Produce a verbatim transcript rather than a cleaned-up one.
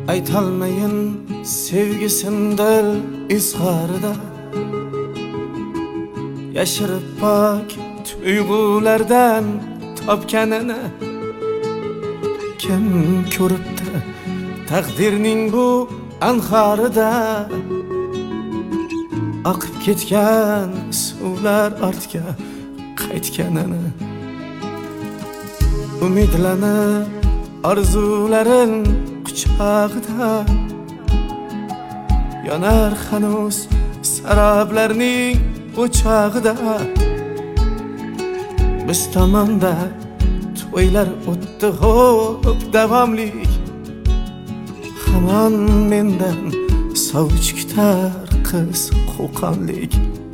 aytolmayin sevgisindir izharida, yashirib pok tuyg'ulardan topganini kim ko'ribdi taqdirning bu anharida, oqib ketgan suvlar ortga qaytganini, umidlanib orzularin quchog'ida yonar hanuz saroblarning o'chog'ida. Biz tomonda to'ylar o'tdi xo'p davomlik, hamon mendan sovchi kutar qiz qo'qonlik.